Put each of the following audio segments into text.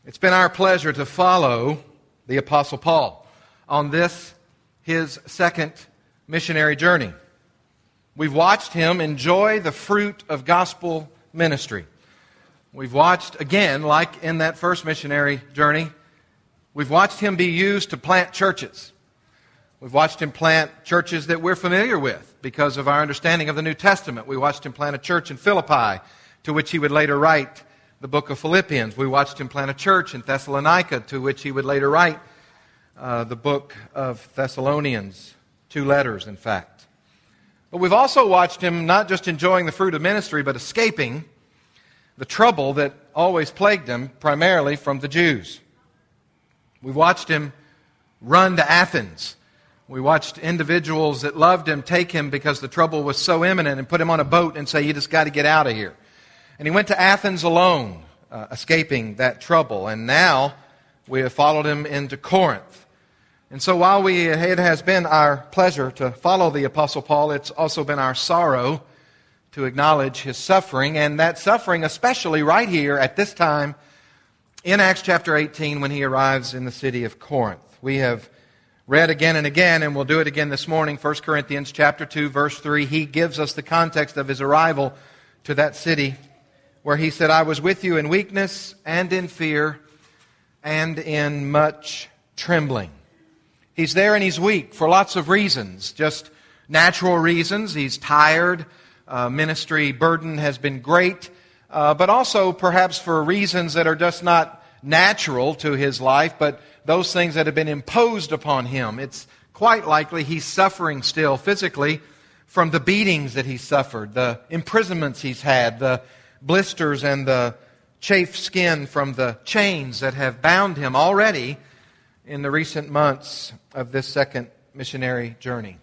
It's been our pleasure to follow the Apostle Paul on this, his second missionary journey. We've watched him enjoy the fruit of gospel ministry. We've watched, again, like in that first missionary journey, we've watched him be used to plant churches. We've watched him plant churches that we're familiar with because of our understanding of the New Testament. We watched him plant a church in Philippi, to which he would later write the book of Philippians. We watched him plant a church in Thessalonica, to which he would later write the book of Thessalonians, 2 letters, in fact. But we've also watched him not just enjoying the fruit of ministry, but escaping the trouble that always plagued him, primarily from the Jews. We've watched him run to Athens. We watched individuals that loved him take him because the trouble was so imminent and put him on a boat and say, "You just got to get out of here." And he went to Athens alone, escaping that trouble. And now we have followed him into Corinth. And so while it has been our pleasure to follow the Apostle Paul, it's also been our sorrow to acknowledge his suffering. And that suffering especially right here at this time in Acts chapter 18 when he arrives in the city of Corinth. We have read again and again, and we'll do it again this morning, 1 Corinthians chapter 2, verse 3. He gives us the context of his arrival to that city, where he said, "I was with you in weakness and in fear and in much trembling." He's there and he's weak for lots of reasons, just natural reasons. He's tired. Ministry burden has been great, but also perhaps for reasons that are just not natural to his life, but those things that have been imposed upon him. It's quite likely he's suffering still physically from the beatings that he suffered, the imprisonments he's had, the blisters and the chafed skin from the chains that have bound him already in the recent months of this second missionary journey.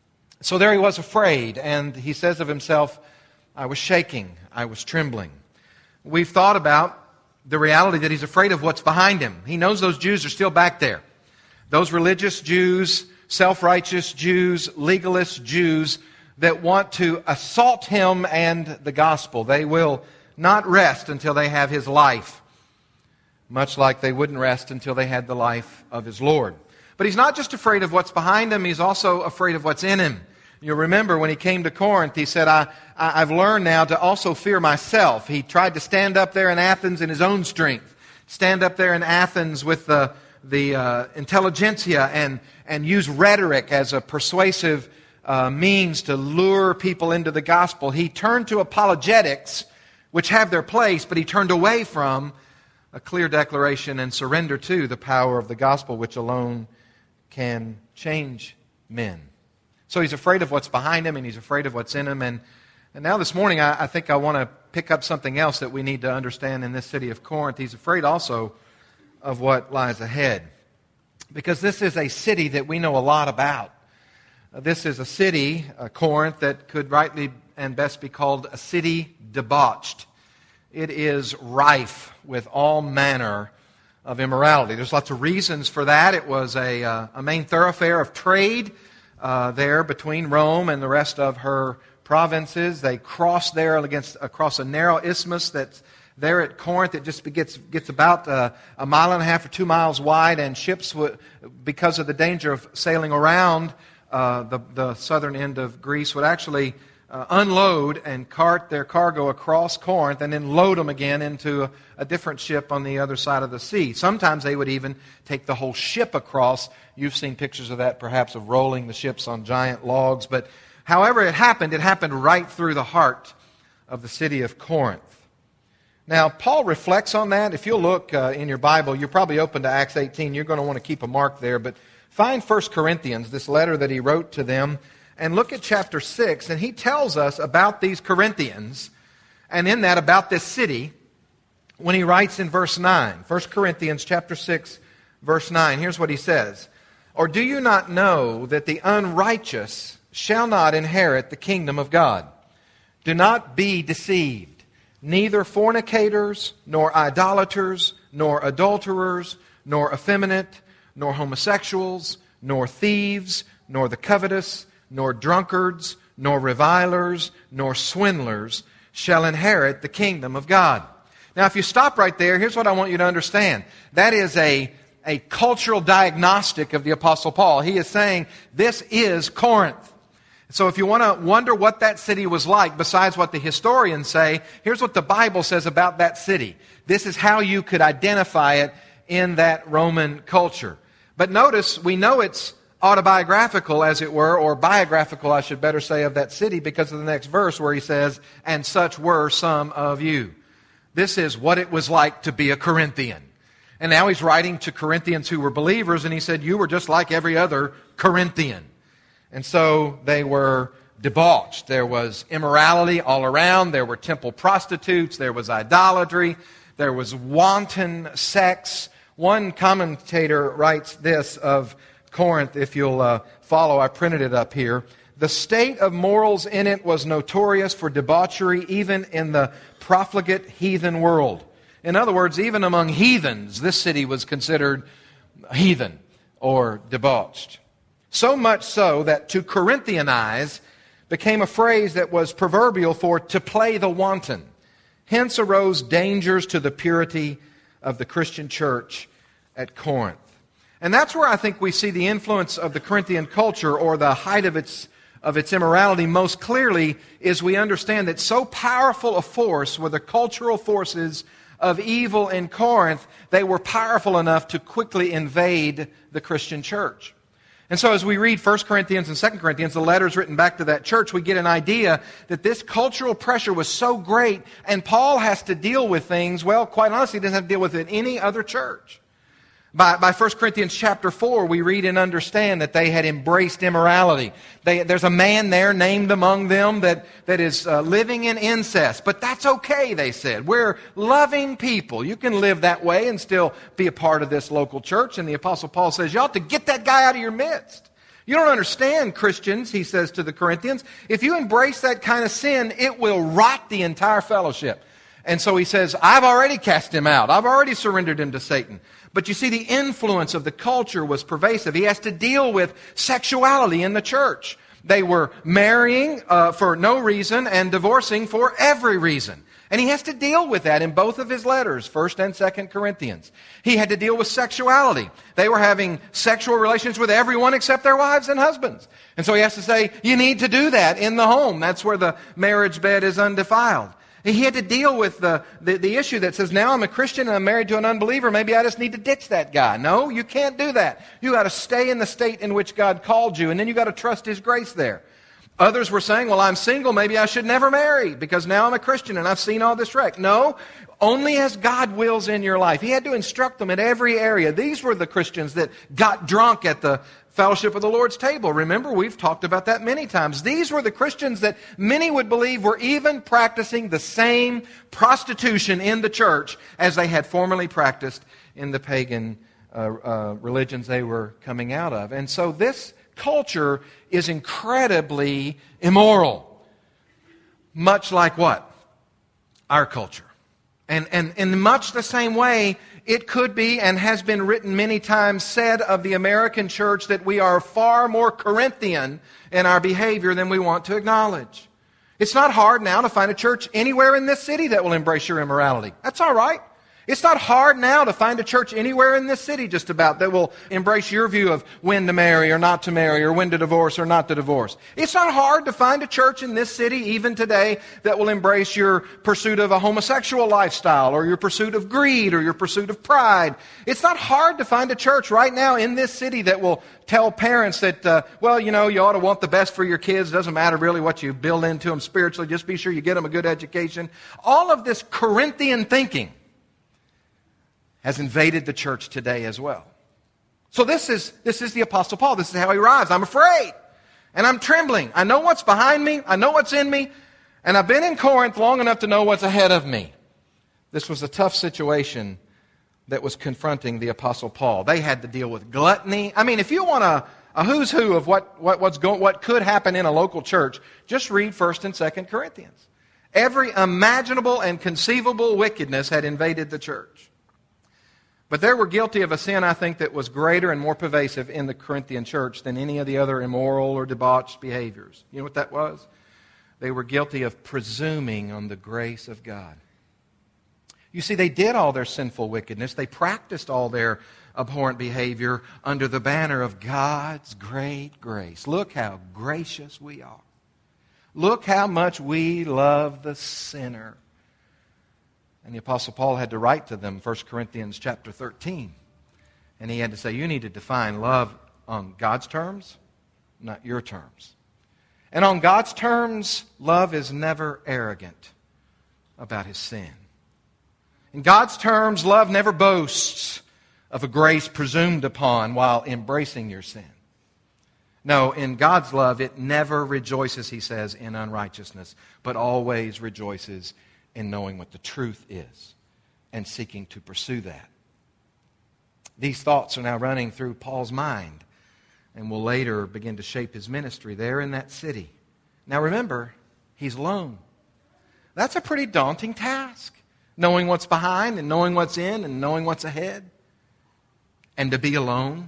So there he was afraid, and he says of himself, "I was shaking, I was trembling." We've thought about the reality that he's afraid of what's behind him. He knows those Jews are still back there. Those religious Jews, self-righteous Jews, legalist Jews that want to assault him and the gospel. They will not rest until they have his life, much like they wouldn't rest until they had the life of his Lord. But he's not just afraid of what's behind him, he's also afraid of what's in him. You'll remember when he came to Corinth, he said, I've learned now to also fear myself. He tried to stand up there in Athens in his own strength, stand up there in Athens with the intelligentsia and use rhetoric as a persuasive means to lure people into the gospel. He turned to apologetics, which have their place, but he turned away from a clear declaration and surrender to the power of the gospel, which alone can change men. So he's afraid of what's behind him, and he's afraid of what's in him. And now this morning, I think I want to pick up something else that we need to understand in this city of Corinth. He's afraid also of what lies ahead, because this is a city that we know a lot about. This is a city, Corinth, that could rightly and best be called a city debauched. It is rife with all manner of immorality. There's lots of reasons for that. It was a main thoroughfare of trade there between Rome and the rest of her provinces. They crossed there across a narrow isthmus that's there at Corinth. It just gets about a mile and a half or 2 miles wide, and ships, because of the danger of sailing around the southern end of Greece, would actually unload and cart their cargo across Corinth and then load them again into a different ship on the other side of the sea. Sometimes they would even take the whole ship across. You've seen pictures of that, perhaps, of rolling the ships on giant logs. But however it happened right through the heart of the city of Corinth. Now, Paul reflects on that. If you'll look in your Bible, you're probably open to Acts 18. You're going to want to keep a mark there. But find 1 Corinthians, this letter that he wrote to them, and look at chapter 6. And he tells us about these Corinthians, and in that about this city, when he writes in verse 9. 1 Corinthians chapter 6, verse 9. Here's what he says. "Or do you not know that the unrighteous shall not inherit the kingdom of God? Do not be deceived. Neither fornicators, nor idolaters, nor adulterers, nor effeminate, nor homosexuals, nor thieves, nor the covetous, nor drunkards, nor revilers, nor swindlers shall inherit the kingdom of God." Now, if you stop right there, here's what I want you to understand. That is a cultural diagnostic of the Apostle Paul. He is saying, this is Corinth. So if you want to wonder what that city was like, besides what the historians say, here's what the Bible says about that city. This is how you could identify it in that Roman culture. But notice, we know it's autobiographical, as it were, or biographical, I should better say, of that city because of the next verse where he says, and such were some of you. This is what it was like to be a Corinthian. And now he's writing to Corinthians who were believers, and he said, you were just like every other Corinthian. And so they were debauched. There was immorality all around. There were temple prostitutes. There was idolatry. There was wanton sex. One commentator writes this of Corinth, if you'll follow, I printed it up here. The state of morals in it was notorious for debauchery even in the profligate heathen world. In other words, even among heathens, this city was considered heathen or debauched. So much so that to Corinthianize became a phrase that was proverbial for to play the wanton. Hence arose dangers to the purity of the Christian church at Corinth. And that's where I think we see the influence of the Corinthian culture, or the height of its immorality, most clearly, is we understand that so powerful a force were the cultural forces of evil in Corinth, they were powerful enough to quickly invade the Christian church. And so as we read 1 Corinthians and 2 Corinthians, the letters written back to that church, we get an idea that this cultural pressure was so great, and Paul has to deal with things, well, quite honestly, he doesn't have to deal with it in any other church. By 1 Corinthians chapter 4, we read and understand that they had embraced immorality. There's a man there named among them that is living in incest. But that's okay, they said. We're loving people. You can live that way and still be a part of this local church. And the Apostle Paul says, you ought to get that guy out of your midst. You don't understand, Christians, he says to the Corinthians. If you embrace that kind of sin, it will rot the entire fellowship. And so he says, I've already cast him out. I've already surrendered him to Satan. But you see, the influence of the culture was pervasive. He has to deal with sexuality in the church. They were marrying for no reason and divorcing for every reason. And he has to deal with that in both of his letters, 1 and 2 Corinthians. He had to deal with sexuality. They were having sexual relations with everyone except their wives and husbands. And so he has to say, you need to do that in the home. That's where the marriage bed is undefiled. He had to deal with the issue that says, now I'm a Christian and I'm married to an unbeliever, maybe I just need to ditch that guy. No, you can't do that. You got to stay in the state in which God called you, and then you got to trust His grace there. Others were saying, well, I'm single, maybe I should never marry because now I'm a Christian and I've seen all this wreck. No, only as God wills in your life. He had to instruct them in every area. These were the Christians that got drunk at the fellowship of the Lord's table. Remember, we've talked about that many times. These were the Christians that many would believe were even practicing the same prostitution in the church as they had formerly practiced in the pagan religions they were coming out of. And so this culture is incredibly immoral. Much like what? Our culture. And in much the same way, it could be, and has been written many times, said of the American church that we are far more Corinthian in our behavior than we want to acknowledge. It's not hard now to find a church anywhere in this city that will embrace your immorality. That's all right. It's not hard now to find a church anywhere in this city just about that will embrace your view of when to marry or not to marry, or when to divorce or not to divorce. It's not hard to find a church in this city even today that will embrace your pursuit of a homosexual lifestyle, or your pursuit of greed, or your pursuit of pride. It's not hard to find a church right now in this city that will tell parents that, well, you know, you ought to want the best for your kids. It doesn't matter really what you build into them spiritually. Just be sure you get them a good education. All of this Corinthian thinking has invaded the church today as well. So this is the Apostle Paul. This is how he arrives. I'm afraid, and I'm trembling. I know what's behind me. I know what's in me. And I've been in Corinth long enough to know what's ahead of me. This was a tough situation that was confronting the Apostle Paul. They had to deal with gluttony. I mean, if you want a who's who of what could happen in a local church, just read 1 and 2 Corinthians. Every imaginable and conceivable wickedness had invaded the church. But they were guilty of a sin, I think, that was greater and more pervasive in the Corinthian church than any of the other immoral or debauched behaviors. You know what that was? They were guilty of presuming on the grace of God. You see, they did all their sinful wickedness. They practiced all their abhorrent behavior under the banner of God's great grace. Look how gracious we are. Look how much we love the sinner. And the Apostle Paul had to write to them, 1 Corinthians chapter 13. And he had to say, you need to define love on God's terms, not your terms. And on God's terms, love is never arrogant about his sin. In God's terms, love never boasts of a grace presumed upon while embracing your sin. No, in God's love, it never rejoices, he says, in unrighteousness, but always rejoices in knowing what the truth is and seeking to pursue that. These thoughts are now running through Paul's mind and will later begin to shape his ministry there in that city. Now remember, he's alone. That's a pretty daunting task, knowing what's behind and knowing what's in and knowing what's ahead, and to be alone.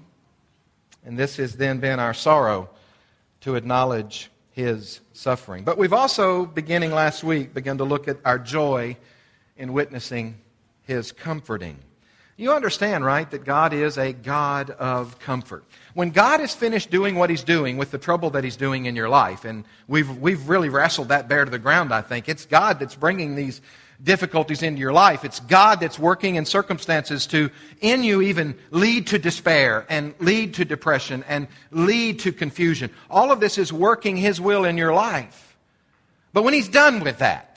And this has then been our sorrow, to acknowledge his suffering. But we've also, beginning last week, begun to look at our joy in witnessing his comforting. You understand, right, that God is a God of comfort. When God is finished doing what he's doing with the trouble that he's doing in your life, and we've really wrestled that bear to the ground, I think. It's God that's bringing these difficulties into your life. It's God that's working in circumstances to, in you, even lead to despair and lead to depression and lead to confusion. All of this is working his will in your life. But when he's done with that,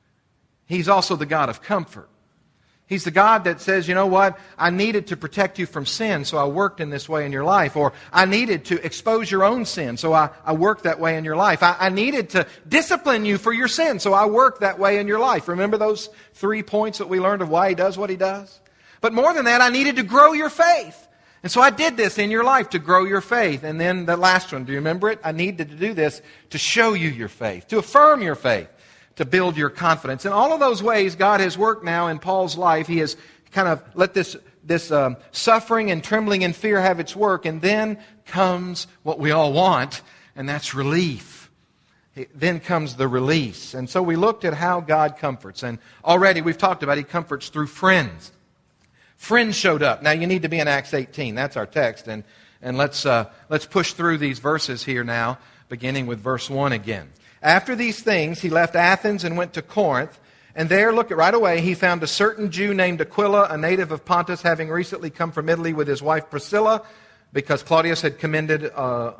he's also the God of comfort. He's the God that says, you know what, I needed to protect you from sin, so I worked in this way in your life. Or I needed to expose your own sin, so I worked that way in your life. I needed to discipline you for your sin, so I worked that way in your life. Remember those 3 points that we learned of why he does what he does? But more than that, I needed to grow your faith. And so I did this in your life to grow your faith. And then the last one, do you remember it? I needed to do this to show you your faith, to affirm your faith, to build your confidence. In all of those ways, God has worked now in Paul's life. He has kind of let this suffering and trembling and fear have its work. And then comes what we all want, and that's relief. Then comes the release. And so we looked at how God comforts. And already we've talked about he comforts through friends. Friends showed up. Now you need to be in Acts 18. That's our text. And let's push through these verses here now, beginning with verse 1 again. After these things, he left Athens and went to Corinth. And there, look at right away, he found a certain Jew named Aquila, a native of Pontus, having recently come from Italy with his wife Priscilla, because Claudius had commanded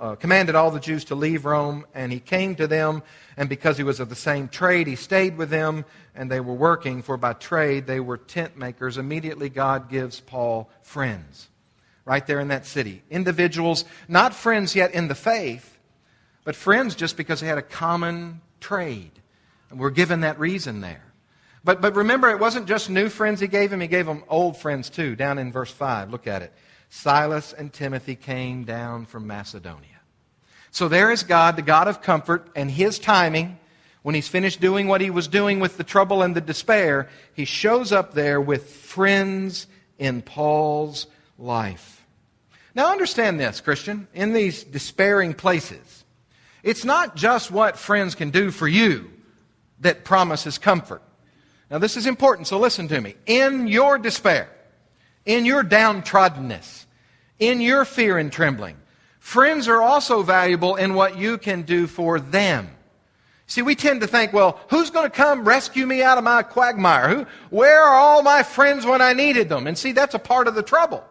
all the Jews to leave Rome. And he came to them, and because he was of the same trade, he stayed with them, and they were working, for by trade they were tent makers. Immediately God gives Paul friends, right there in that city. Individuals, not friends yet in the faith, but friends just because they had a common trade. And we're given that reason there. But remember, it wasn't just new friends he gave them old friends too. Down in verse 5, look at it. Silas and Timothy came down from Macedonia. So there is God, the God of comfort, and his timing. When he's finished doing what he was doing with the trouble and the despair, he shows up there with friends in Paul's life. Now understand this, Christian, in these despairing places, it's not just what friends can do for you that promises comfort. Now this is important, so listen to me. In your despair, in your downtroddenness, in your fear and trembling, friends are also valuable in what you can do for them. See, we tend to think, well, who's going to come rescue me out of my quagmire? Where are all my friends when I needed them? And see, that's a part of the trouble.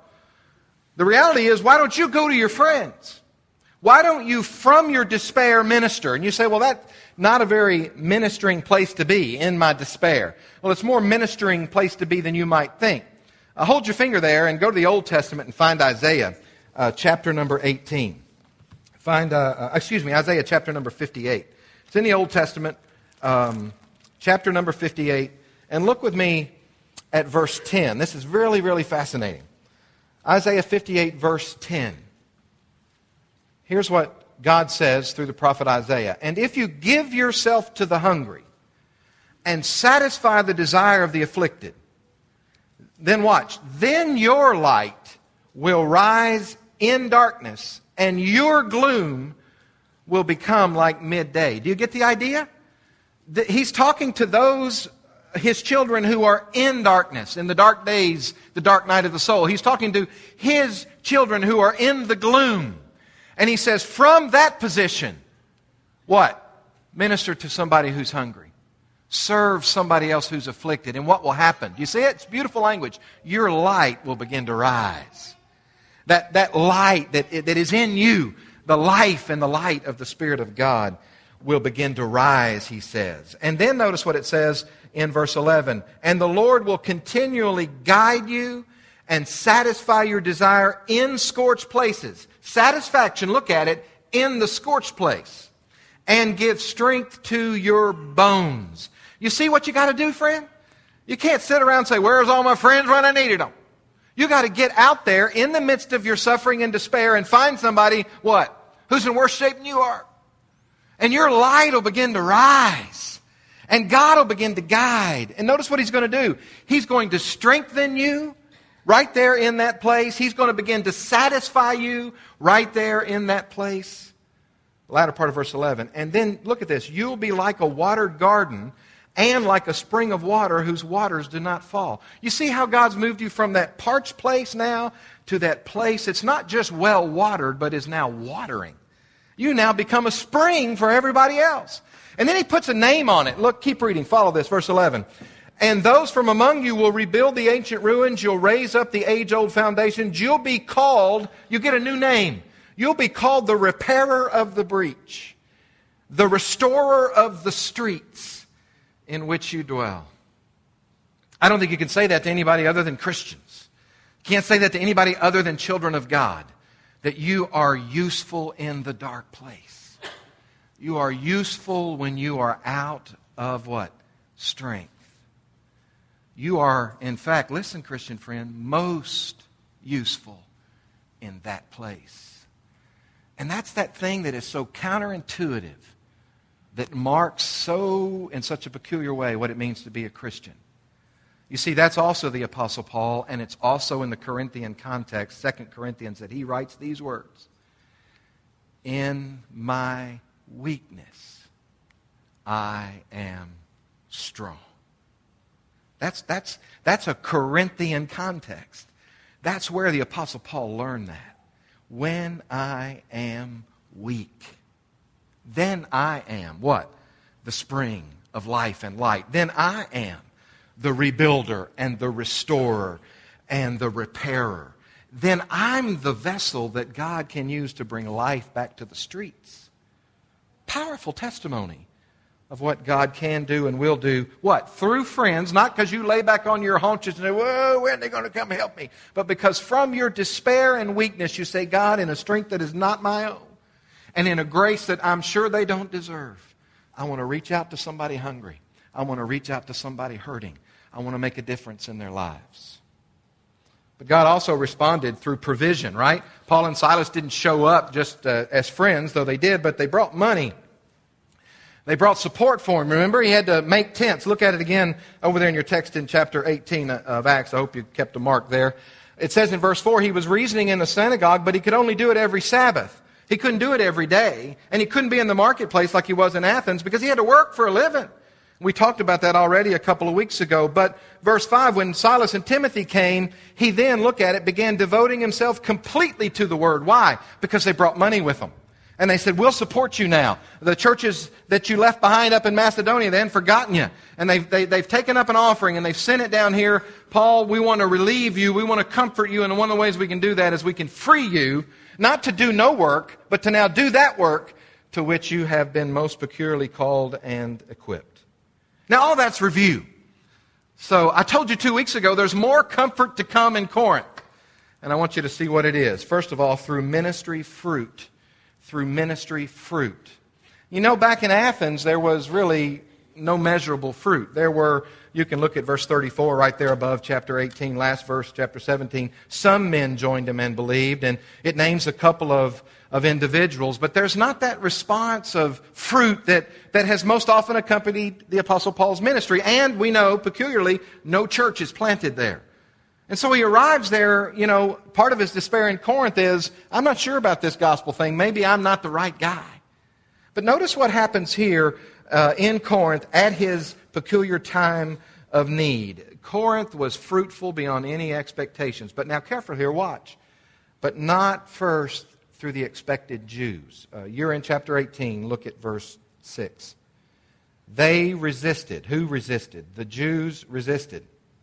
The reality is, why don't you go to your friends? Why don't you, from your despair, minister? And you say, well, that's not a very ministering place to be, in my despair. Well, it's more ministering place to be than you might think. Hold your finger there and go to the Old Testament and find Isaiah chapter number 18. Isaiah chapter number 58. It's in the Old Testament, chapter number 58. And look with me at verse 10. This is really, really fascinating. Isaiah 58, verse 10. Here's what God says through the prophet Isaiah. And if you give yourself to the hungry and satisfy the desire of the afflicted, then watch. Then your light will rise in darkness and your gloom will become like midday. Do you get the idea? He's talking to those his children who are in darkness, in the dark days, the dark night of the soul. He's talking to his children who are in the gloom. And he says, from that position, what? Minister to somebody who's hungry. Serve somebody else who's afflicted. And what will happen? You see it? It's beautiful language. Your light will begin to rise. That light that is in you, the life and the light of the Spirit of God will begin to rise, he says. And then notice what it says in verse 11. And the Lord will continually guide you and satisfy your desire in scorched places. Satisfaction, look at it, in the scorched place. And give strength to your bones. You see what you got to do, friend? You can't sit around and say, where's all my friends when I needed them? You got to get out there in the midst of your suffering and despair and find somebody, what? Who's in worse shape than you are. And your light will begin to rise. And God will begin to guide. And notice what He's going to do. He's going to strengthen you right there in that place. He's going to begin to satisfy you right there in that place. The latter part of verse 11. And then look at this. You'll be like a watered garden and like a spring of water whose waters do not fall. You see how God's moved you from that parched place now to that place. It's not just well watered, but is now watering. You now become a spring for everybody else. And then He puts a name on it. Look, keep reading. Follow this, verse 11. And those from among you will rebuild the ancient ruins. You'll raise up the age-old foundations. You'll be called, you get a new name. You'll be called the repairer of the breach, the restorer of the streets in which you dwell. I don't think you can say that to anybody other than Christians. You can't say that to anybody other than children of God, that you are useful in the dark place. You are useful when you are out of what? Strength. You are, in fact, listen, Christian friend, most useful in that place. And that's that thing that is so counterintuitive, that marks so, in such a peculiar way, what it means to be a Christian. You see, that's also the Apostle Paul, and it's also in the Corinthian context, 2 Corinthians, that he writes these words. In my weakness, I am strong. That's a Corinthian context. That's where the Apostle Paul learned that. When I am weak, then I am what? The spring of life and light. Then I am the rebuilder and the restorer and the repairer. Then I'm the vessel that God can use to bring life back to the streets. Powerful testimony of what God can do and will do. What? Through friends, not because you lay back on your haunches and say, whoa, when are they going to come help me? But because from your despair and weakness you say, God, in a strength that is not my own, and in a grace that I'm sure they don't deserve, I want to reach out to somebody hungry. I want to reach out to somebody hurting. I want to make a difference in their lives. But God also responded through provision, right? Paul and Silas didn't show up just as friends, though they did, but they brought money. They brought support for him. Remember, he had to make tents. Look at it again over there in your text in chapter 18 of Acts. I hope you kept a mark there. It says in verse 4, he was reasoning in the synagogue, but he could only do it every Sabbath. He couldn't do it every day, and he couldn't be in the marketplace like he was in Athens because he had to work for a living. We talked about that already a couple of weeks ago. But verse 5, when Silas and Timothy came, he then, look at it, began devoting himself completely to the word. Why? Because they brought money with them. And they said, we'll support you now. The churches that you left behind up in Macedonia, they hadn't forgotten you. And they've taken up an offering and they've sent it down here. Paul, we want to relieve you. We want to comfort you. And one of the ways we can do that is we can free you, not to do no work, but to now do that work to which you have been most peculiarly called and equipped. Now, all that's review. So I told you 2 weeks ago, there's more comfort to come in Corinth. And I want you to see what it is. First of all, through ministry fruit. Through ministry fruit. You know, back in Athens, there was really no measurable fruit. There were, you can look at verse 34 right there above chapter 18, last verse, chapter 17. Some men joined him and believed, and it names a couple of individuals. But there's not that response of fruit that has most often accompanied the Apostle Paul's ministry. And we know, peculiarly, no church is planted there. And so he arrives there, you know, part of his despair in Corinth is, I'm not sure about this gospel thing. Maybe I'm not the right guy. But notice what happens here in Corinth at his peculiar time of need. Corinth was fruitful beyond any expectations. But now careful here, watch. But not first through the expected Jews. You're in chapter 18. Look at verse 6. They resisted. Who resisted? The Jews resisted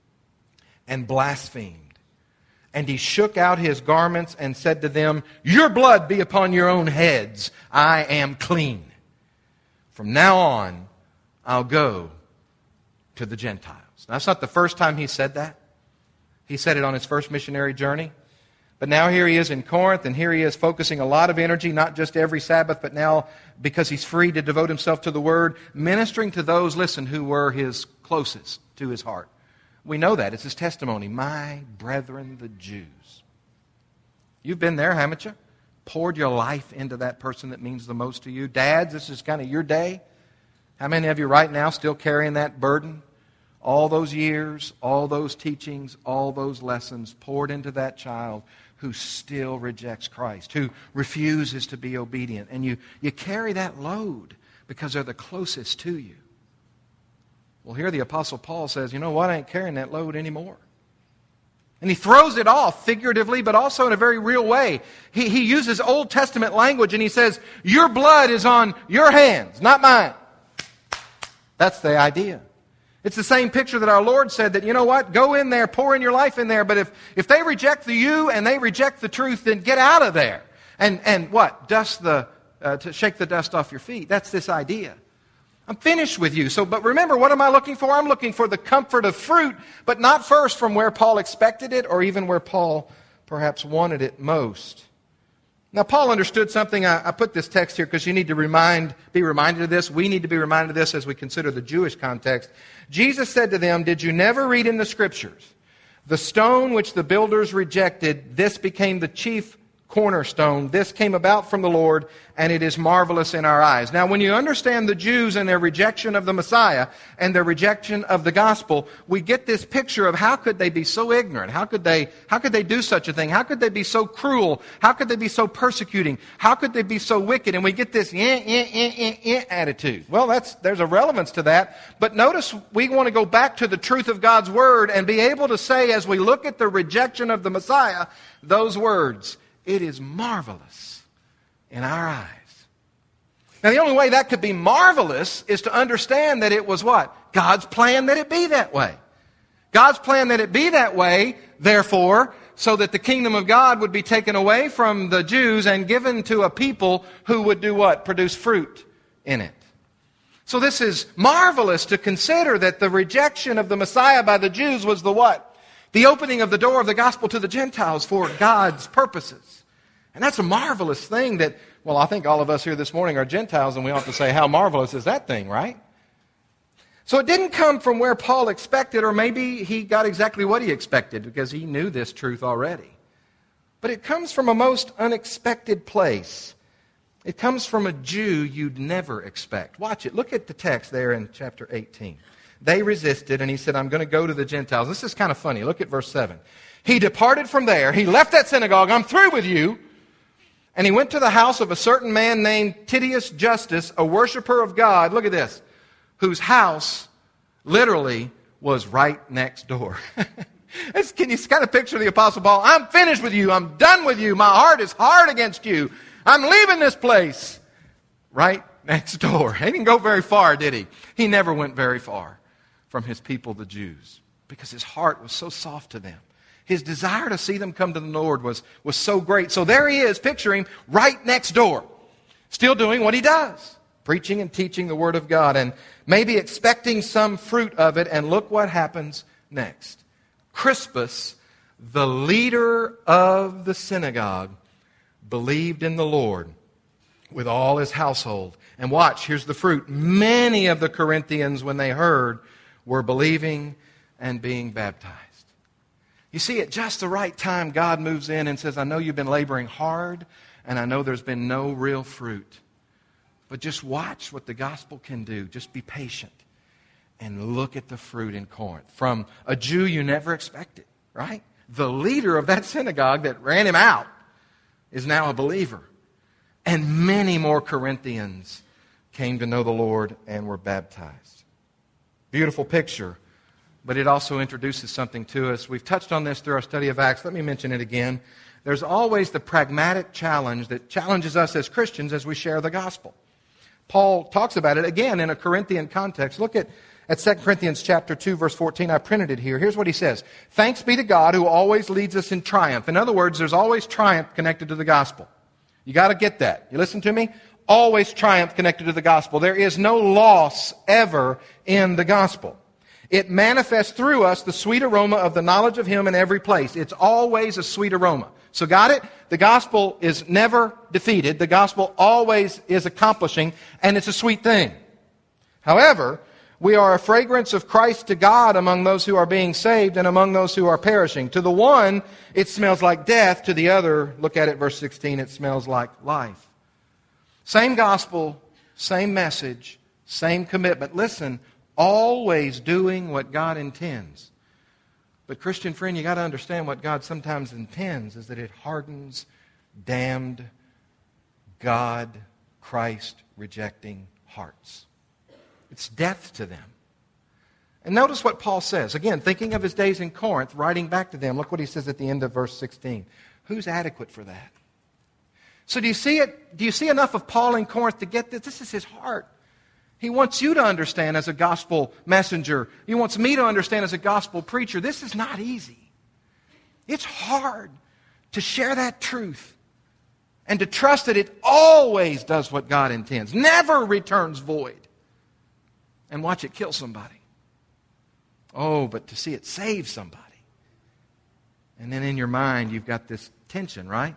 and blasphemed. And he shook out his garments and said to them, "Your blood be upon your own heads. I am clean. From now on, I'll go to the Gentiles." Now, that's not the first time he said that. He said it on his first missionary journey. But now here he is in Corinth, and here he is focusing a lot of energy, not just every Sabbath, but now because he's free to devote himself to the Word, ministering to those, listen, who were his closest to his heart. We know that. It's his testimony. My brethren, the Jews. You've been there, haven't you? Poured your life into that person that means the most to you. Dads, this is kind of your day. How many of you right now still carrying that burden? All those years, all those teachings, all those lessons poured into that child who still rejects Christ, who refuses to be obedient. And you carry that load because they're the closest to you. Well, here the Apostle Paul says, you know what, I ain't carrying that load anymore. And he throws it off figuratively, but also in a very real way. He uses Old Testament language and he says, your blood is on your hands, not mine. That's the idea. It's the same picture that our Lord said that, you know what, go in there, pour in your life in there, but if they reject you and they reject the truth, then get out of there. And what? To shake the dust off your feet. That's this idea. I'm finished with you. But remember, what am I looking for? I'm looking for the comfort of fruit, but not first from where Paul expected it or even where Paul perhaps wanted it most. Now, Paul understood something. I put this text here because you need to be reminded of this. We need to be reminded of this as we consider the Jewish context. Jesus said to them, "Did you never read in the Scriptures, the stone which the builders rejected, this became the chief cornerstone. This came about from the Lord, and it is marvelous in our eyes." Now, when you understand the Jews and their rejection of the Messiah and their rejection of the gospel, we get this picture of how could they be so ignorant? How could they do such a thing? How could they be so cruel? How could they be so persecuting? How could they be so wicked? And we get this attitude. Well, there's a relevance to that. But notice we want to go back to the truth of God's Word and be able to say, as we look at the rejection of the Messiah, those words, "It is marvelous in our eyes." Now, the only way that could be marvelous is to understand that it was what? God's plan that it be that way. God's plan that it be that way, therefore, so that the kingdom of God would be taken away from the Jews and given to a people who would do what? Produce fruit in it. So this is marvelous to consider that the rejection of the Messiah by the Jews was the what? The opening of the door of the gospel to the Gentiles for God's purposes. And that's a marvelous thing that, well, I think all of us here this morning are Gentiles, and we ought to say, how marvelous is that thing, right? So it didn't come from where Paul expected, or maybe he got exactly what he expected because he knew this truth already. But it comes from a most unexpected place. It comes from a Jew you'd never expect. Watch it. Look at the text there in chapter 18. They resisted, and he said, I'm going to go to the Gentiles. This is kind of funny. Look at verse 7. He departed from there. He left that synagogue. I'm through with you. And he went to the house of a certain man named Titius Justus, a worshiper of God. Look at this. Whose house literally was right next door. Can you kind of picture the Apostle Paul? I'm finished with you. I'm done with you. My heart is hard against you. I'm leaving this place. Right next door. He didn't go very far, did he? He never went very far from his people, the Jews, because his heart was so soft to them. His desire to see them come to the Lord was so great. So there he is, picture him right next door, still doing what he does, preaching and teaching the Word of God, and maybe expecting some fruit of it. And look what happens next. Crispus, the leader of the synagogue, believed in the Lord with all his household. And watch, here's the fruit. Many of the Corinthians, when they heard, were believing and being baptized. You see, at just the right time, God moves in and says, I know you've been laboring hard, and I know there's been no real fruit. But just watch what the gospel can do. Just be patient and look at the fruit in Corinth. From a Jew you never expected, right? The leader of that synagogue that ran him out is now a believer. And many more Corinthians came to know the Lord and were baptized. Beautiful picture. but it also introduces something to us. We've touched on this through our study of Acts. Let me mention it again. There's always the pragmatic challenge that challenges us as Christians as we share the gospel. Paul talks about it again in a Corinthian context. Look at 2 Corinthians chapter 2, verse 14. I printed it here. Here's what he says. Thanks be to God who always leads us in triumph. In other words, there's always triumph connected to the gospel. You got to get that. You listen to me? Always triumph connected to the gospel. There is no loss ever in the gospel. It manifests through us the sweet aroma of the knowledge of Him in every place. It's always a sweet aroma. So got it? The gospel is never defeated. The gospel always is accomplishing, and it's a sweet thing. However, we are a fragrance of Christ to God among those who are being saved and among those who are perishing. To the one, it smells like death. To the other, look at it, verse 16, it smells like life. Same gospel, same message, same commitment. Listen, always doing what God intends. But Christian friend, you got to understand what God sometimes intends is that it hardens damned, God, Christ rejecting hearts. It's death to them. And notice what Paul says. Again, thinking of his days in Corinth, writing back to them, look what he says at the end of verse 16. Who's adequate for that? So do you see it? Do you see enough of Paul in Corinth to get this? This is his heart. He wants you to understand as a gospel messenger. He wants me to understand as a gospel preacher. This is not easy. It's hard to share that truth and to trust that it always does what God intends, never returns void, and watch it kill somebody. Oh, but to see it save somebody. And then in your mind, you've got this tension, right?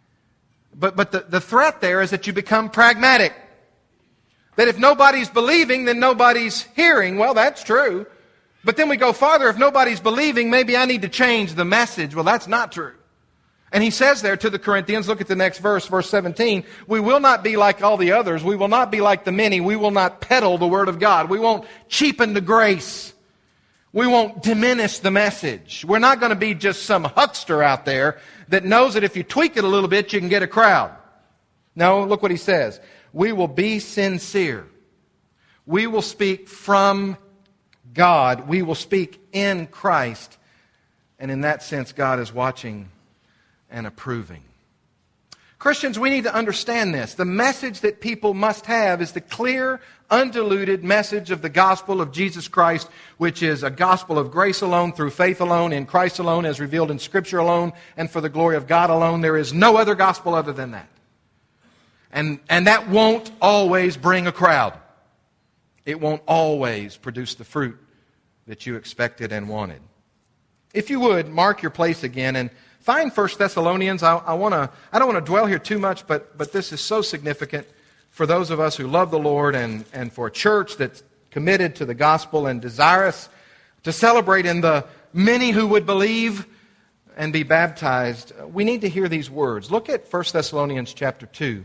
But the threat there is that you become pragmatic. That if nobody's believing, then nobody's hearing. Well, that's true. But then we go farther. If nobody's believing, maybe I need to change the message. Well, that's not true. And he says there to the Corinthians, look at the next verse, verse 17, we will not be like all the others. We will not be like the many. We will not peddle the word of God. We won't cheapen the grace. We won't diminish the message. We're not going to be just some huckster out there that knows that if you tweak it a little bit, you can get a crowd. No, look what he says. We will be sincere. We will speak from God. We will speak in Christ. And in that sense, God is watching and approving. Christians, we need to understand this. The message that people must have is the clear, undiluted message of the gospel of Jesus Christ, which is a gospel of grace alone, through faith alone, in Christ alone, as revealed in Scripture alone, and for the glory of God alone. There is no other gospel other than that. And that won't always bring a crowd. It won't always produce the fruit that you expected and wanted. If you would, mark your place again and find 1 Thessalonians. I don't want to dwell here too much, but this is so significant for those of us who love the Lord and for a church that's committed to the gospel and desirous to celebrate in the many who would believe and be baptized. We need to hear these words. Look at 1 Thessalonians chapter 2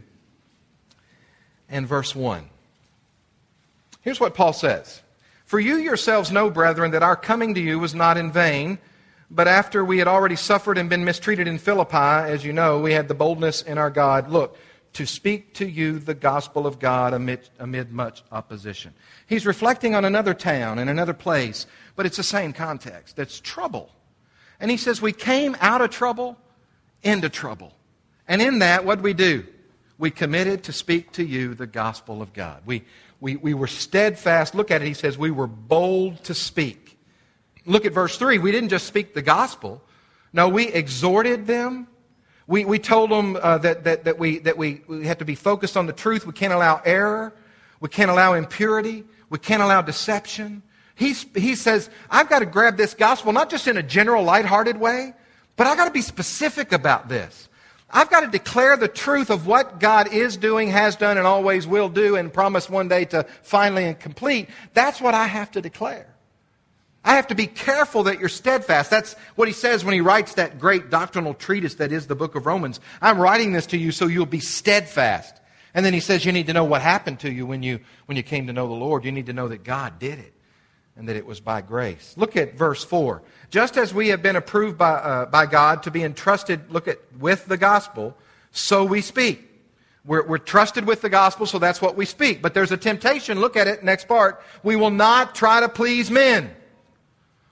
and verse 1. Here's what Paul says. For you yourselves know, brethren, that our coming to you was not in vain, but after we had already suffered and been mistreated in Philippi, as you know, we had the boldness in our God, look, to speak to you the gospel of God amid much opposition. He's reflecting on another town and another place, but it's the same context. It's trouble. And he says, we came out of trouble into trouble. And in that, what did we do? We committed to speak to you the gospel of God. We were steadfast. Look at it. He says we were bold to speak. Look at verse 3. We didn't just speak the gospel. No, we exhorted them. We told them that we have to be focused on the truth. We can't allow error. We can't allow impurity. We can't allow deception. He says, I've got to grab this gospel, not just in a general lighthearted way, but I've got to be specific about this. I've got to declare the truth of what God is doing, has done, and always will do, and promise one day to finally and complete. That's what I have to declare. I have to be careful that you're steadfast. That's what he says when he writes that great doctrinal treatise that is the book of Romans. I'm writing this to you so you'll be steadfast. And then he says you need to know what happened to you when you came to know the Lord. You need to know that God did it and that it was by grace. Look at verse 4. Just as we have been approved by God to be entrusted, with the gospel, so we speak. We're trusted with the gospel, so that's what we speak. But there's a temptation. Look at it, next part. We will not try to please men.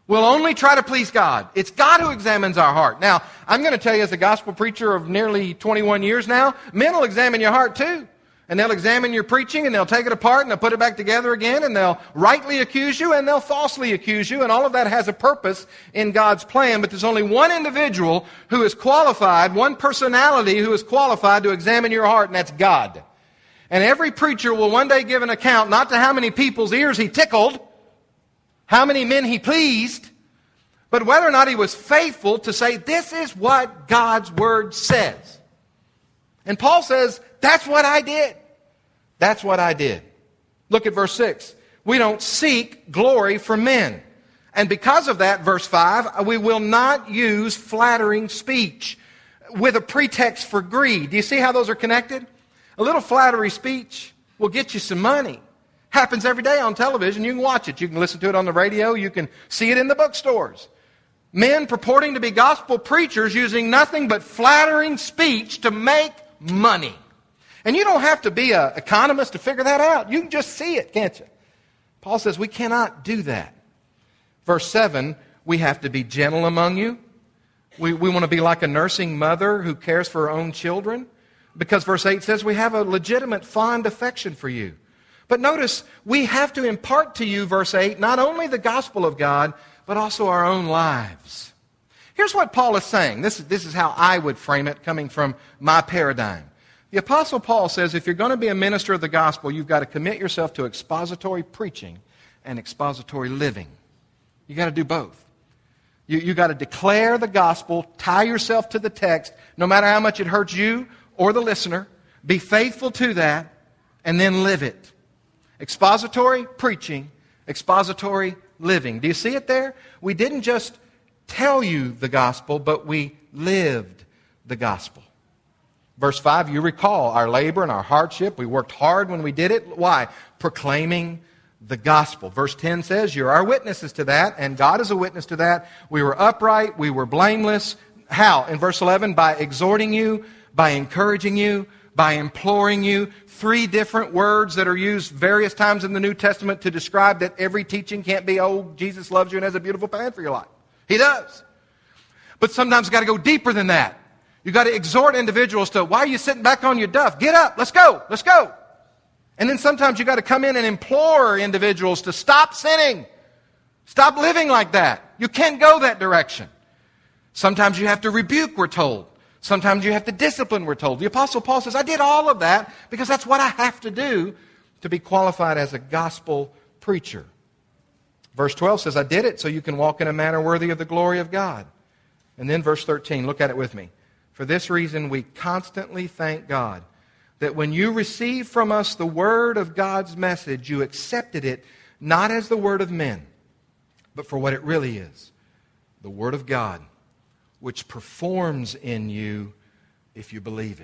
We'll only try to please God. It's God who examines our heart. Now, I'm going to tell you as a gospel preacher of nearly 21 years now, men will examine your heart too. And they'll examine your preaching, and they'll take it apart, and they'll put it back together again, and they'll rightly accuse you, and they'll falsely accuse you, and all of that has a purpose in God's plan. But there's only one individual who is qualified, one personality who is qualified to examine your heart, and that's God. And every preacher will one day give an account not to how many people's ears he tickled, how many men he pleased, but whether or not he was faithful to say, this is what God's Word says. And Paul says, that's what I did. That's what I did. Look at verse 6. We don't seek glory from men. And because of that, verse 5, we will not use flattering speech with a pretext for greed. Do you see how those are connected? A little flattery speech will get you some money. Happens every day on television. You can watch it. You can listen to it on the radio. You can see it in the bookstores. Men purporting to be gospel preachers using nothing but flattering speech to make money. And you don't have to be an economist to figure that out. You can just see it, can't you? Paul says we cannot do that. Verse 7, we have to be gentle among you. We want to be like a nursing mother who cares for her own children. Because verse 8 says we have a legitimate fond affection for you. But notice, we have to impart to you, verse 8, not only the gospel of God, but also our own lives. Here's what Paul is saying. This is how I would frame it coming from my paradigm. The Apostle Paul says if you're going to be a minister of the gospel, you've got to commit yourself to expository preaching and expository living. You've got to do both. You've got to declare the gospel, tie yourself to the text, no matter how much it hurts you or the listener. Be faithful to that, and then live it. Expository preaching, expository living. Do you see it there? We didn't just tell you the gospel, but we lived the gospel. Verse 5, you recall our labor and our hardship. We worked hard when we did it. Why? Proclaiming the gospel. Verse 10 says, you're our witnesses to that, and God is a witness to that. We were upright, we were blameless. How? In verse 11, by exhorting you, by encouraging you, by imploring you. 3 different words that are used various times in the New Testament to describe that every teaching can't be, oh, Jesus loves you and has a beautiful plan for your life. He does. But sometimes you've got to go deeper than that. You've got to exhort individuals to, why are you sitting back on your duff? Get up, let's go, let's go. And then sometimes you've got to come in and implore individuals to stop sinning. Stop living like that. You can't go that direction. Sometimes you have to rebuke, we're told. Sometimes you have to discipline, we're told. The Apostle Paul says, I did all of that because that's what I have to do to be qualified as a gospel preacher. Verse 12 says, I did it so you can walk in a manner worthy of the glory of God. And then verse 13, look at it with me. For this reason we constantly thank God that when you received from us the word of God's message, you accepted it not as the word of men, but for what it really is, the word of God, which performs in you if you believe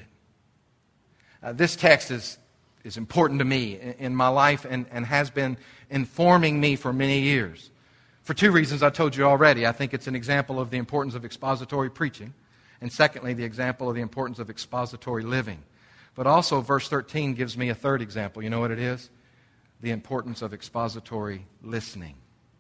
it. This text is important to me in my life and has been informing me for many years. For 2 reasons I told you already. I think it's an example of the importance of expository preaching. And secondly, the example of the importance of expository living. But also, verse 13 gives me a third example. You know what it is? The importance of expository listening.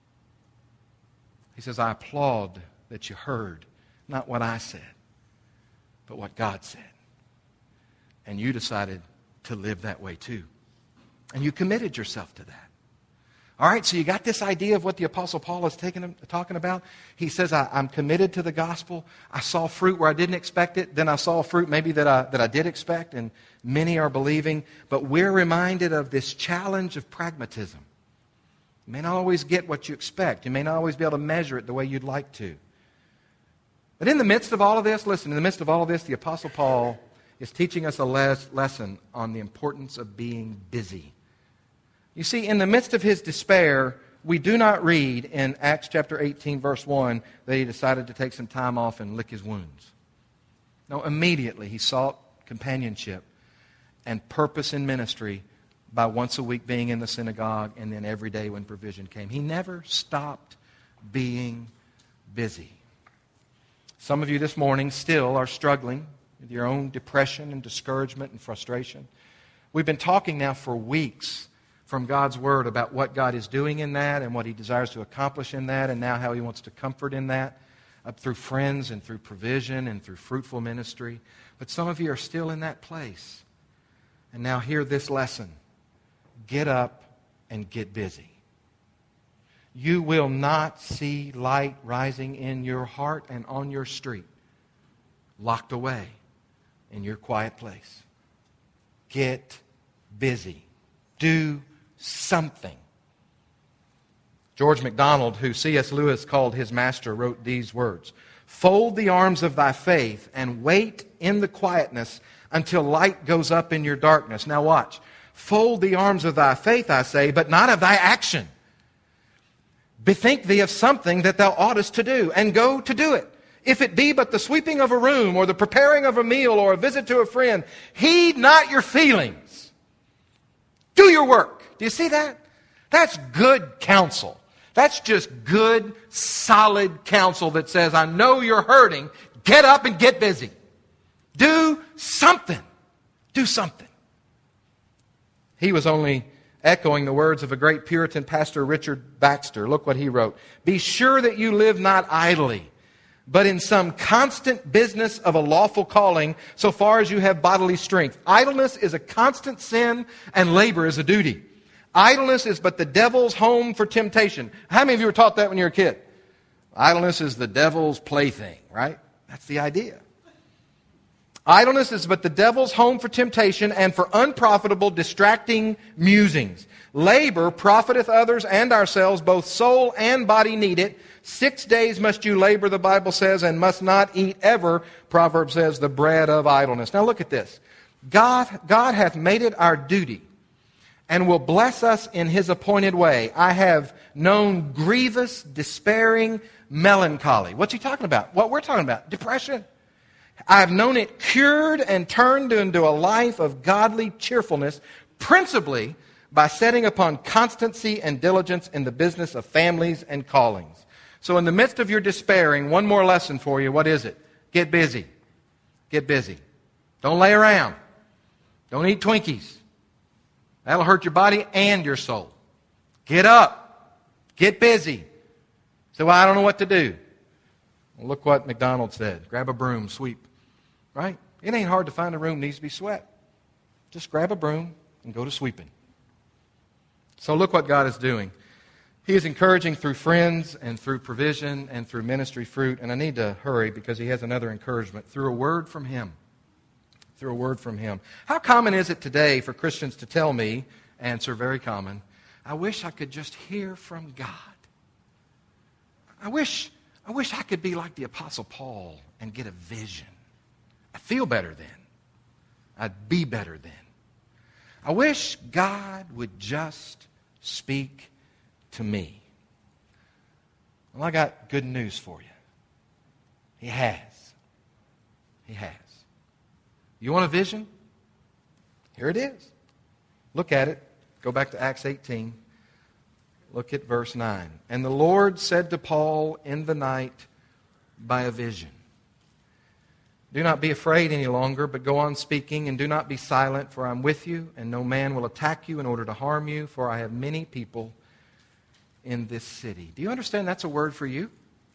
He says, I applaud that you heard not what I said, but what God said. And you decided to live that way too. And you committed yourself to that. All right, so you got this idea of what the Apostle Paul is talking about. He says, I'm committed to the gospel. I saw fruit where I didn't expect it. Then I saw fruit maybe that I did expect, and many are believing. But we're reminded of this challenge of pragmatism. You may not always get what you expect. You may not always be able to measure it the way you'd like to. But in the midst of all of this, listen, in the midst of all of this, the Apostle Paul is teaching us a lesson on the importance of being busy. You see, in the midst of his despair, we do not read in Acts chapter 18, verse 1, that he decided to take some time off and lick his wounds. No, immediately he sought companionship and purpose in ministry by once a week being in the synagogue and then every day when provision came. He never stopped being busy. Some of you this morning still are struggling with your own depression and discouragement and frustration. We've been talking now for weeks from God's Word about what God is doing in that and what He desires to accomplish in that, and now how He wants to comfort in that, through friends and through provision and through fruitful ministry. But some of you are still in that place. And now hear this lesson. Get up and get busy. You will not see light rising in your heart and on your street, locked away in your quiet place. Get busy. Do something. George MacDonald, who C.S. Lewis called his master, wrote these words: "Fold the arms of thy faith and wait in the quietness until light goes up in your darkness." Now watch. Fold the arms of thy faith, I say, but not of thy action. Bethink thee of something that thou oughtest to do, and go to do it. If it be but the sweeping of a room, or the preparing of a meal, or a visit to a friend, heed not your feelings. Do your work. Do you see that? That's good counsel. That's just good, solid counsel that says, I know you're hurting. Get up and get busy. Do something. Do something. He was only echoing the words of a great Puritan pastor, Richard Baxter. Look what he wrote. "Be sure that you live not idly, but in some constant business of a lawful calling, so far as you have bodily strength. Idleness is a constant sin, and labor is a duty. Idleness is but the devil's home for temptation." How many of you were taught that when you were a kid? Idleness is the devil's plaything, right? That's the idea. Idleness is but the devil's home for temptation and for unprofitable, distracting musings. Labor profiteth others and ourselves, both soul and body need it. 6 days must you labor, the Bible says, and must not eat ever, Proverbs says, the bread of idleness. Now look at this. God hath made it our duty and will bless us in His appointed way. I have known grievous, despairing melancholy. What's he talking about? What we're talking about, depression. I have known it cured and turned into a life of godly cheerfulness, principally by setting upon constancy and diligence in the business of families and callings. So in the midst of your despairing, one more lesson for you. What is it? Get busy. Get busy. Don't lay around. Don't eat Twinkies. That'll hurt your body and your soul. Get up. Get busy. So, well, I don't know what to do. Well, look what MacDonald said. Grab a broom, sweep. Right? It ain't hard to find a room that needs to be swept. Just grab a broom and go to sweeping. So look what God is doing. He is encouraging through friends and through provision and through ministry fruit. And I need to hurry because He has another encouragement through a word from Him. Through a word from Him. How common is it today for Christians to tell me, answer very common, I wish I could just hear from God. I wish I could be like the Apostle Paul and get a vision. I'd feel better then. I'd be better then. I wish God would just speak to me. Well, I got good news for you. He has. He has. You want a vision? Here it is. Look at it. Go back to Acts 18. Look at verse 9. "And the Lord said to Paul in the night by a vision, Do not be afraid any longer, but go on speaking, and do not be silent, for I am with you, and no man will attack you in order to harm you, for I have many people in this city." Do you understand that's a word for you?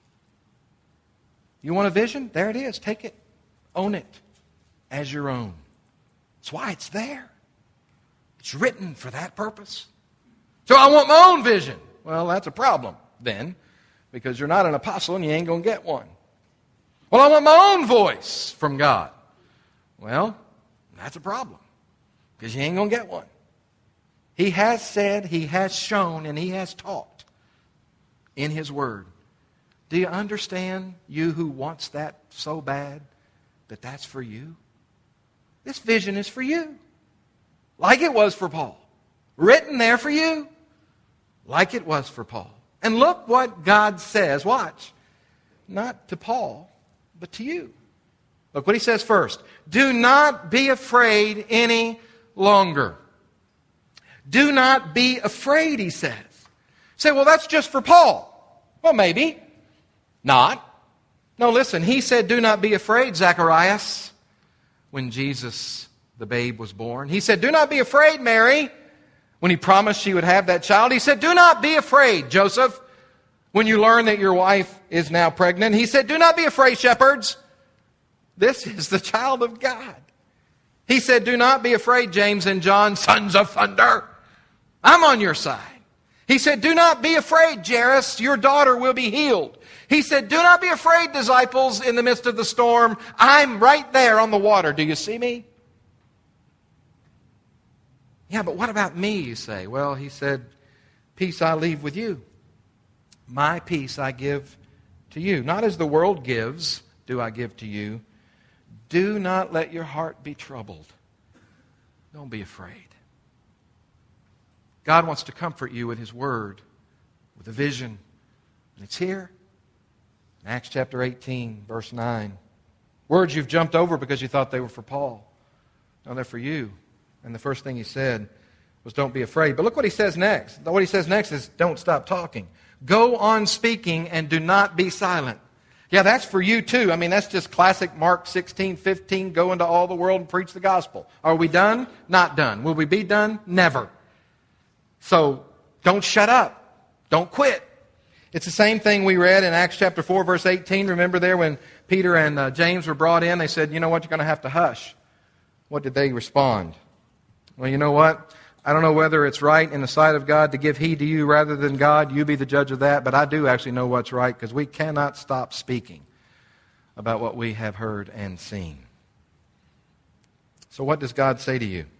You want a vision? There it is. Take it. Own it as your own. That's why it's there. It's written for that purpose. So I want my own vision. Well, that's a problem then, because you're not an apostle and you ain't going to get one. Well, I want my own voice from God. Well, that's a problem, because you ain't going to get one. He has said, He has shown, and He has taught in His Word. Do you understand, you who wants that so bad, that that's for you? This vision is for you. Like it was for Paul. Written there for you. Like it was for Paul. And look what God says. Watch. Not to Paul, but to you. Look what He says first. Do not be afraid any longer. Do not be afraid, He says. Say, well, that's just for Paul. Well, maybe. Not. No, listen. He said, do not be afraid, Zacharias, when Jesus, the babe, was born. He said, do not be afraid, Mary, When he promised she would have that child, he said, do not be afraid, Joseph, when you learn that your wife is now pregnant. He said, do not be afraid, shepherds. This is the child of God. He said, do not be afraid, James and John, sons of thunder. I'm on your side. He said, do not be afraid, Jairus, your daughter will be healed. He said, do not be afraid, disciples, in the midst of the storm. I'm right there on the water. Do you see me? Yeah, but what about me, you say? Well, he said, peace I leave with you. My peace I give to you. Not as the world gives, do I give to you. Do not let your heart be troubled. Don't be afraid. God wants to comfort you with His Word, with a vision. And it's here. In Acts chapter 18, verse 9. Words you've jumped over because you thought they were for Paul. No, they're for you. And the first thing he said was, don't be afraid. But look what he says next. What he says next is, don't stop talking. Go on speaking and do not be silent. Yeah, that's for you too. I mean, that's just classic Mark 16:15. Go into all the world and preach the gospel. Are we done? Not done. Will we be done? Never. So, don't shut up. Don't quit. It's the same thing we read in Acts chapter 4, verse 18. Remember there when Peter and James were brought in, they said, you know what, you're going to have to hush. What did they respond? Well, you know what? I don't know whether it's right in the sight of God to give heed to you rather than God. You be the judge of that. But I do actually know what's right because we cannot stop speaking about what we have heard and seen. So what does God say to you?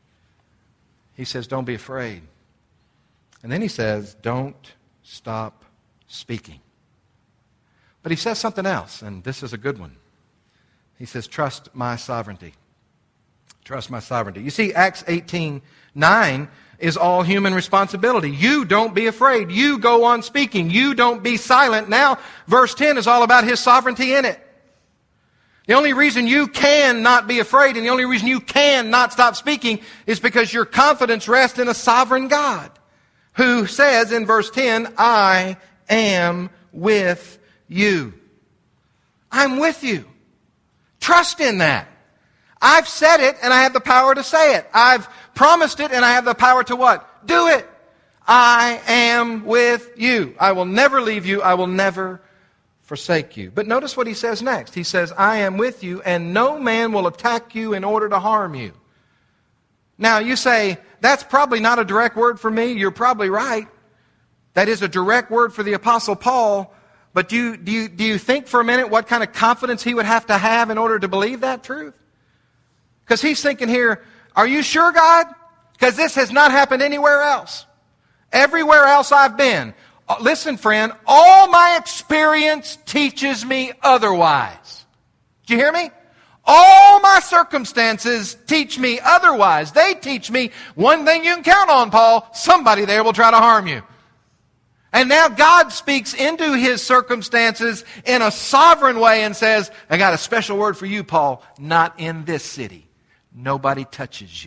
He says, don't be afraid. And then he says, don't stop speaking. But he says something else, and this is a good one. He says, trust my sovereignty. Trust my sovereignty. You see, Acts 18:9 is all human responsibility. You don't be afraid. You go on speaking. You don't be silent. Now, verse 10 is all about His sovereignty in it. The only reason you can not be afraid and the only reason you can not stop speaking is because your confidence rests in a sovereign God who says in verse 10, I am with you. I'm with you. Trust in that. I've said it and I have the power to say it. I've promised it and I have the power to what? Do it. I am with you. I will never leave you. I will never forsake you. But notice what he says next. He says, I am with you and no man will attack you in order to harm you. Now you say, that's probably not a direct word for me. You're probably right. That is a direct word for the Apostle Paul. But do you think for a minute what kind of confidence he would have to have in order to believe that truth? Because he's thinking here, are you sure, God? Because this has not happened anywhere else. Everywhere else I've been. Listen, friend, all my experience teaches me otherwise. Did you hear me? All my circumstances teach me otherwise. They teach me one thing you can count on, Paul. Somebody there will try to harm you. And now God speaks into his circumstances in a sovereign way and says, I got a special word for you, Paul. Not in this city. Nobody touches you.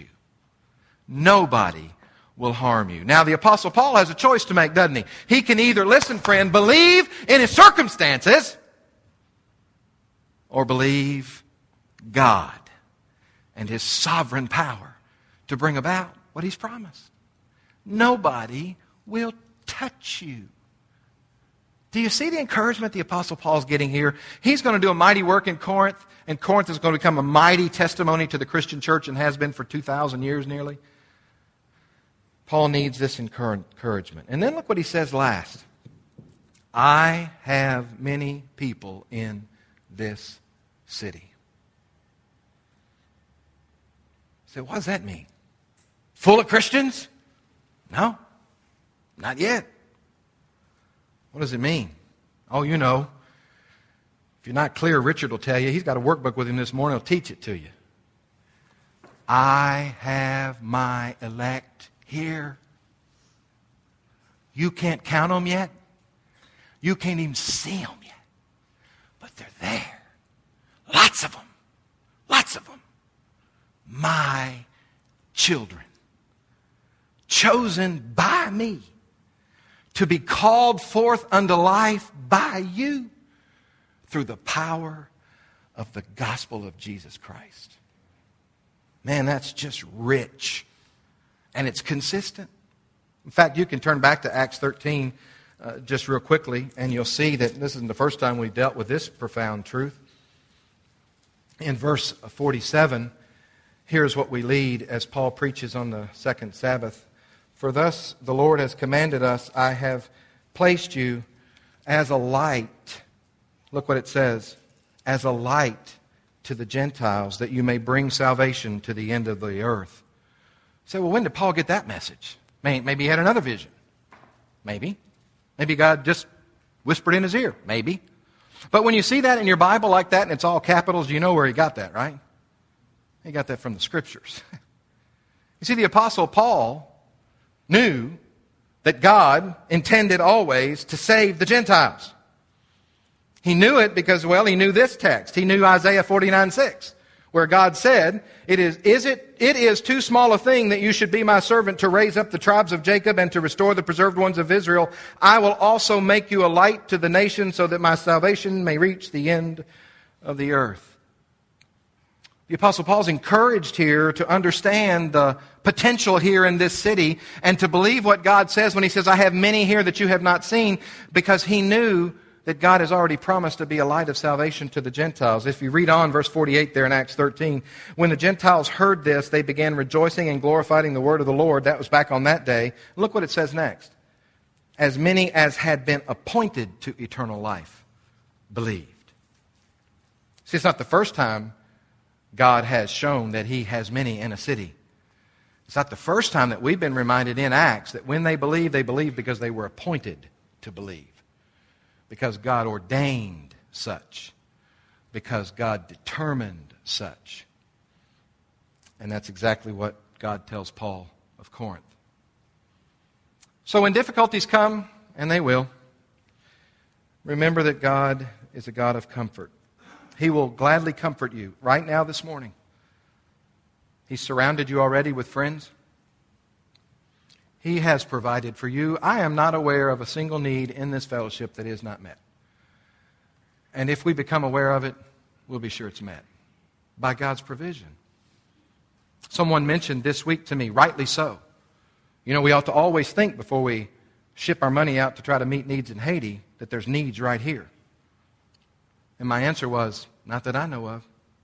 Nobody will harm you. Now, the Apostle Paul has a choice to make, doesn't he? He can either, listen, friend, believe in his circumstances or believe God and His sovereign power to bring about what He's promised. Nobody will touch you. Do you see the encouragement the Apostle Paul's getting here? He's going to do a mighty work in Corinth, and Corinth is going to become a mighty testimony to the Christian church and has been for 2,000 years nearly. Paul needs this encouragement. And then look what he says last. I have many people in this city. So what does that mean? Full of Christians? No, not yet. What does it mean? Oh, you know, if you're not clear, Richard will tell you. He's got a workbook with him this morning. He'll teach it to you. I have my elect here. You can't count them yet. You can't even see them yet. But they're there. Lots of them. Lots of them. My children. Chosen by me. To be called forth unto life by you. Through the power of the gospel of Jesus Christ. Man, that's just rich. and it's consistent. In fact, you can turn back to Acts 13 just real quickly, and you'll see that this isn't the first time we've dealt with this profound truth. In verse 47, here's what we lead as Paul preaches on the second Sabbath. For thus the Lord has commanded us, I have placed you as a light. Look what it says. As a light to the Gentiles, that you may bring salvation to the end of the earth. So, well, when did Paul get that message? Maybe he had another vision. Maybe. Maybe God just whispered in his ear. Maybe. But when you see that in your Bible like that, and it's all capitals, you know where he got that, right? He got that from the Scriptures. You see, the Apostle Paul knew that God intended always to save the Gentiles. He knew it because, well, he knew this text. He knew Isaiah 49:6, where God said, It is too small a thing that you should be my servant to raise up the tribes of Jacob and to restore the preserved ones of Israel. I will also make you a light to the nations so that my salvation may reach the end of the earth. The Apostle Paul's encouraged here to understand the potential here in this city and to believe what God says when he says, I have many here that you have not seen, because he knew that God has already promised to be a light of salvation to the Gentiles. If you read on verse 48 there in Acts 13, when the Gentiles heard this, they began rejoicing and glorifying the word of the Lord. That was back on that day. Look what it says next. As many as had been appointed to eternal life believed. See, it's not the first time God has shown that he has many in a city. It's not the first time that we've been reminded in Acts that when they believe because they were appointed to believe. Because God ordained such. Because God determined such. And that's exactly what God tells Paul of Corinth. So when difficulties come, and they will, remember that God is a God of comfort. He will gladly comfort you right now this morning. He's surrounded you already with friends. He has provided for you. I am not aware of a single need in this fellowship that is not met. And if we become aware of it, we'll be sure it's met by God's provision. Someone mentioned this week to me, rightly so. You know, we ought to always think before we ship our money out to try to meet needs in Haiti that there's needs right here. And my answer was, not that I know of.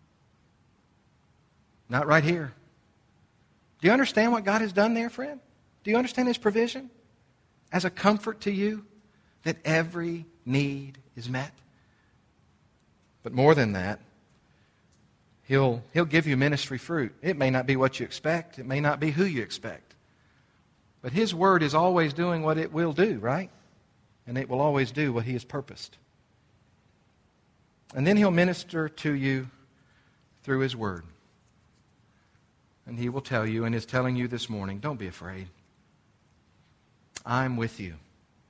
Not right here. Do you understand what God has done there, friend? Do you understand His provision? As a comfort to you, that every need is met. But more than that, He'll give you ministry fruit. It may not be what you expect. It may not be who you expect. But His Word is always doing what it will do, right? And it will always do what He has purposed. And then He'll minister to you through His Word. And He will tell you, and is telling you this morning, don't be afraid. I'm with you.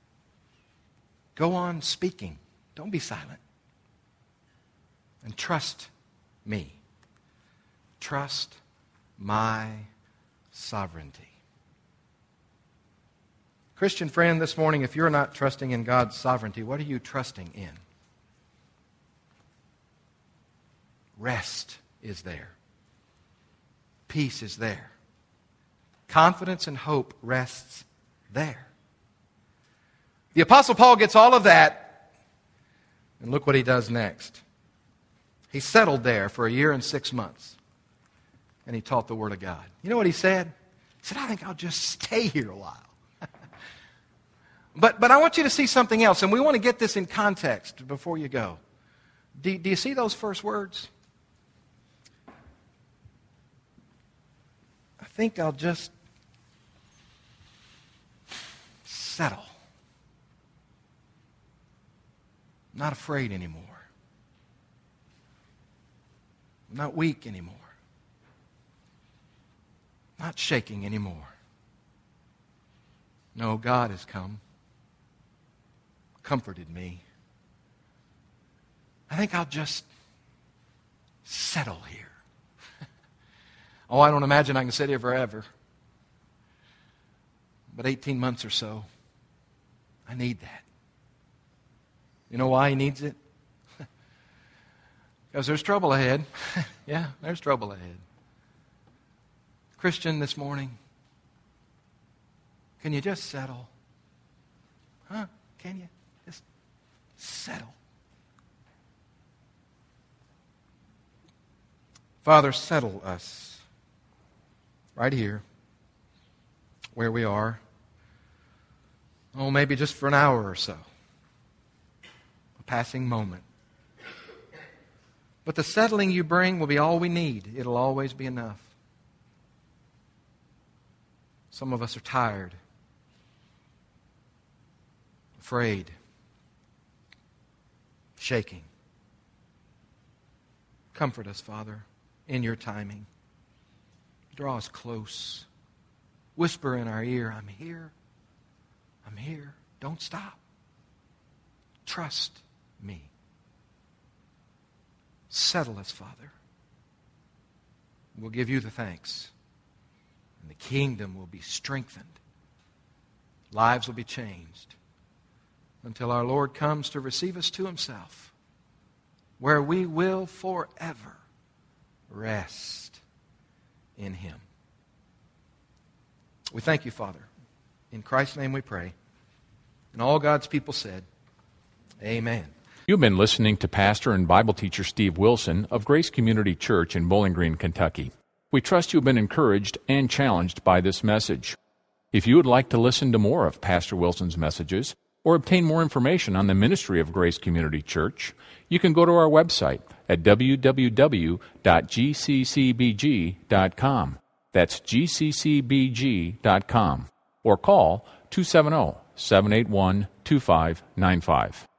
Go on speaking. Don't be silent. And trust me. Trust my sovereignty. Christian friend, this morning, if you're not trusting in God's sovereignty, what are you trusting in? Rest is there. Peace is there. Confidence and hope rests there. The Apostle Paul gets all of that, and look what he does next. He settled there for 1 year and 6 months, and he taught the Word of God. You know what he said? He said, I think I'll just stay here a while. But I want you to see something else, and we want to get this in context before you go. Do you see those first words? I think I'll just settle. I'm not afraid anymore. I'm not weak anymore. I'm not shaking anymore. No, God has come, comforted me. I think I'll just settle here. Oh, I don't imagine I can sit here forever. But 18 months or so, I need that. You know why he needs it? Because there's trouble ahead. Yeah, there's trouble ahead. Christian, this morning, Can you just settle? Huh? Can you just settle? Father, settle us right here where we are. Oh, maybe just for an hour or so. A passing moment. But the settling you bring will be all we need. It'll always be enough. Some of us are tired, afraid, shaking. Comfort us, Father, in your timing. Draw us close. Whisper in our ear, I'm here. I'm here. Don't stop. Trust me. Settle us, Father. We'll give you the thanks. And the kingdom will be strengthened. Lives will be changed until our Lord comes to receive us to himself, where we will forever rest in him. We thank you, Father. In Christ's name we pray. And all God's people said, amen. You've been listening to Pastor and Bible teacher Steve Wilson of Grace Community Church in Bowling Green, Kentucky. We trust you've been encouraged and challenged by this message. If you would like to listen to more of Pastor Wilson's messages or obtain more information on the ministry of Grace Community Church, you can go to our website at www.gccbg.com. That's gccbg.com. Or call 270-781-2595.